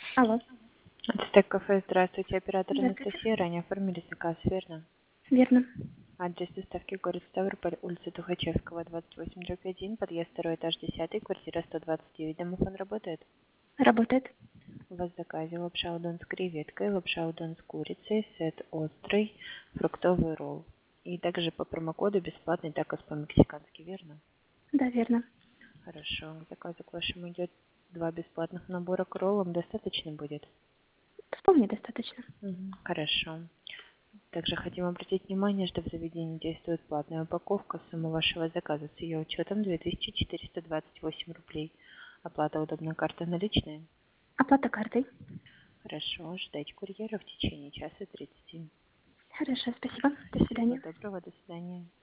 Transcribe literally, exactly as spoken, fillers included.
Алло. Ацтек кафе, здравствуйте, оператор Здравствуйте. Анастасия. Ранее оформили заказ, верно? Верно. Адрес доставки город Ставрополь, улица Тухачевского, двадцать восемь, дробь один, подъезд второй этаж, десятый, квартира сто двадцать девять. Домофон работает? Работает. У вас в заказе лапша удон с креветкой, лапша удон с курицей, сет острый, фруктовый ролл. И также по промокоду бесплатный такос по-мексикански, верно? Да, верно. Хорошо. К заказу к вашему идет два бесплатных набора к роллам. Достаточно будет? Вполне достаточно. Мгм. Хорошо. Также хотим обратить внимание, что в заведении действует платная упаковка. Сумма вашего заказа с ее учетом две тысячи четыреста двадцать восемь рублей. Оплата удобная, карта наличная? Оплата картой. Хорошо, ждайте курьера в течение часа тридцати. Хорошо, спасибо. До Всего свидания. доброго, до свидания.